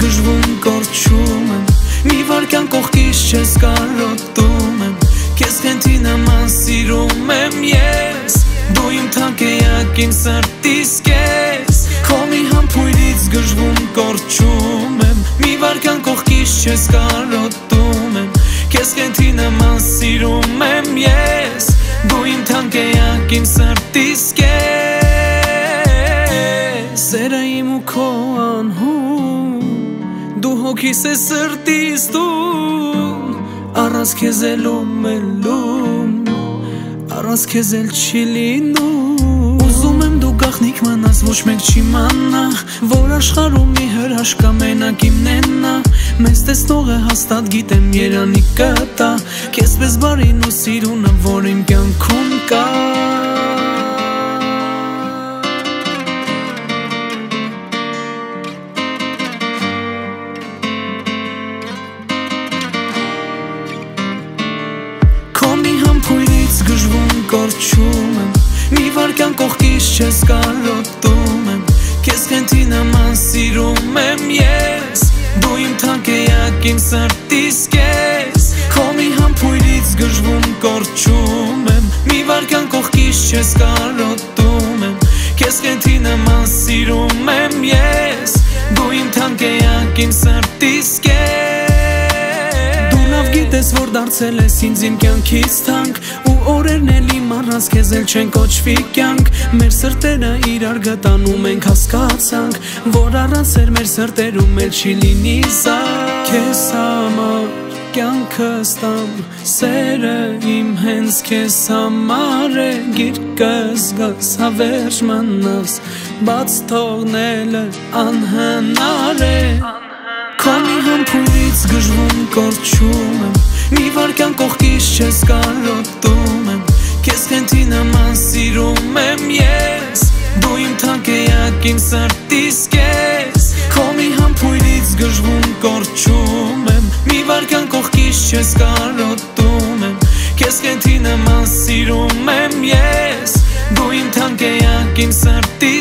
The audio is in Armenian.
գժվում կորչում եմ Մի վարկյան կողքից չես կարոտում եմ Քեզ խենթի նման սիրում եմ ես Դու իմ թանկեյակ իմ սրտիս կես Քո մի համբույրից գժվում կորչում եմ Մի վարկյան կողքից չես կարոտում եմ Քեզ խենթի նման սիրում եմ ես Դու իմ թանկեյակ իմ սրտիս կես Սերը իմ ու քո անհուն Դու հոգիս է սրտիս տուն Առանց քեզ էլ ում Առանց քեզ էլ չի լինում Ուզում եմ դու գաղտնիք մնաս ոչ մեկ չիմանա Որ աշխարհում մի հրաշք ամենակ իմնենա Մեզ տեսնողը հաստատ գիտեմ երանի կտա Քեզ պես բարին ու սիրունը որ իմ կյանքում կա Գժվում կորչում եմ Մի վարկյան կողքից չես կարոտում եմ Քեզ խենթի նման սիրում եմ ես Դու իմ թանկեյակ իմ սրտիս կես Քո մի համբույրից գժվում կորչում եմ Մի վարկյան կողքից չես կարոտում եմ Քեզ խենթի նման սիրում եմ ես Դու իմ թանկեյակ իմ սրտիս կես Դու լավ գիտես որ դարձել ես ինձ իմ կյանքից թանկ Օրերն էլ իմ առանց քեզ էլ չեն կոչվի կյանք Մեր սրտերը իրար գտանում ենք հասկացանք Որ առանց էր մեր սրտերում էլ չի լինի զանգ Քեզ համար կյանքս տամ Սերը իմ հենց քեզ համար է Գիրկս գաս հավերժ մնաս Բաց թողնելը անհնար է Քո մի համբույրից գժվում կորչում եմ Մի վարկյան կողքից չես կարոտում եմ Քեզ խենթի նման սիրում եմ ես Դու իմ թանկեյակ իմ սրտիս կես Քո մի համբույրից գժվում կորչում եմ Մի վարկյան կողքից չես կարոտում եմ Քեզ խենթի նման սիրում եմ ես Դու իմ թանկեյակ իմ սրտիս